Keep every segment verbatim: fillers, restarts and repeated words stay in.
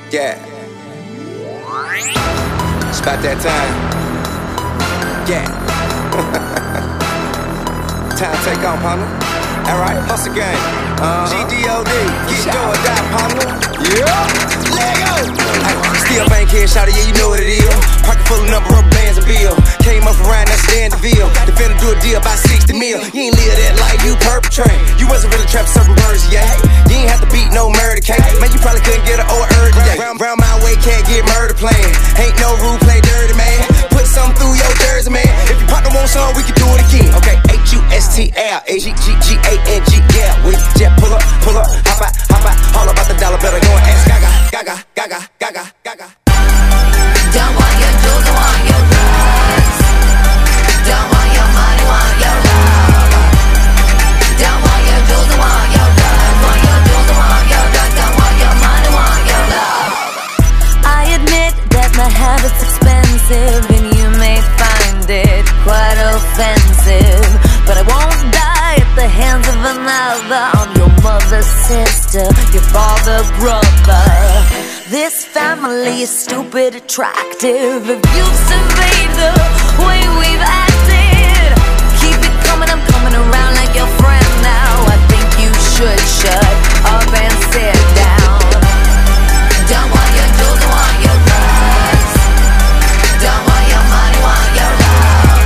Yeah. It's about that time. Yeah. Time to take on, partner. Alright, hustle gang. Uh-huh. G D O D, get going down, partner. Yeah. Lego. Still bank here, shout it, yeah, you know what it is. Pocket full of number of bands and bill. Came up around that Standerville. Defender do a deal about sixty mil. You ain't live that life, you perpetrate. You wasn't really trapping certain birds, yeah. You ain't have to beat no murder case. Man, you probably couldn't get an old urge today. Round, round my way, can't get murder playing. Ain't no rule, play dirty, man. Put something through your jersey, man. If your partner wants some, we can do it again. Okay, H U S T L A G G G A N G, yeah. We jet pull up, pull up, hop out, hop out. All about the dollar, better go and ask Gaga, Gaga, Gaga, Gaga, Gaga. Don't want your jewels, don't want your drugs. Don't want your money, want your love. Don't want your jewels, don't want your drugs. Want your jewels, don't want your drugs. Don't want your money, want your love. I admit that my habit's expensive, and you may find it quite offensive, but I won't die at the hands of another. I'm your mother's sister, your father, brother. This family is stupid attractive. If you've surveyed the way we've acted, keep it coming, I'm coming around like your friend now. I think you should shut up and sit down. Don't want your jewels, don't want your drugs. Don't want your money, want your love.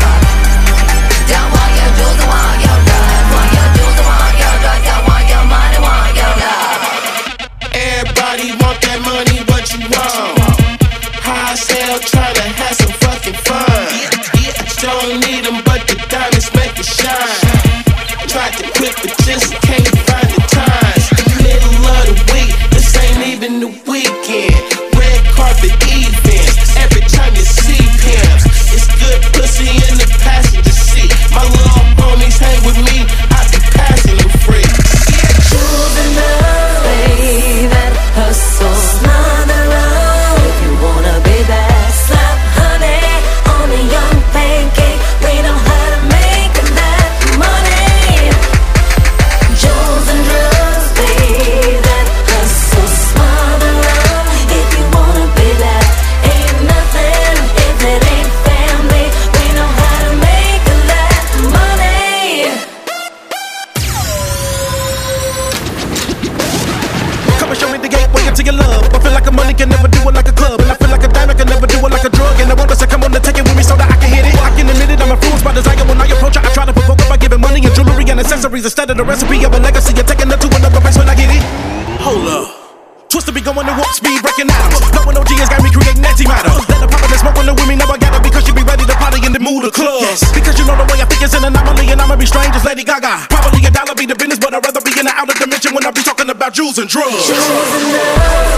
Don't want your jewels, don't want your drugs. Want your jewels, don't want your drugs. Don't want your money, want your love. Everybody want that money, what you want? High sale, tryna have some fucking fun. Don't need them, but the diamonds make it shine. Tried to quit, but just can't find the time. Middle of the week, this ain't even the weekend. Red carpet events, every time you see pimps. It's good pussy in the passenger seat. My little homies hang with me, I be passing them free. Jewels in love, baby, hustle, smother up. If you wanna be that slap honey on a young pancake, we know how to make that money. Jewels and drugs, baby, that hustle, smother up. If you wanna be that, ain't nothing if it ain't family. We know how to make that money. Come and show me the gateway into your love. I feel like a money can never do it like a club, and I feel like a diamond can never do it like a drug. And I want us to come on and take it with me so that I can hit it. I can admit it, I'm influenced by desire. When I approach her, I try to provoke her by giving money and jewelry and accessories instead of the recipe of a legacy. You're taking her to another place when I get it. Hold up. Twister be going and warp speed, breaking out. Blowing O G has got me creating antimatter. Let her pop up and smoke on the with me, now I got her because she be ready to party in the mood of club. Yes. Because you know the way I think it's an anomaly, and I'ma be strange as Lady Gaga. Probably a dollar be the business, but I'd rather be in the outer dimension when I be talking about jewels and drugs. Jewels and love.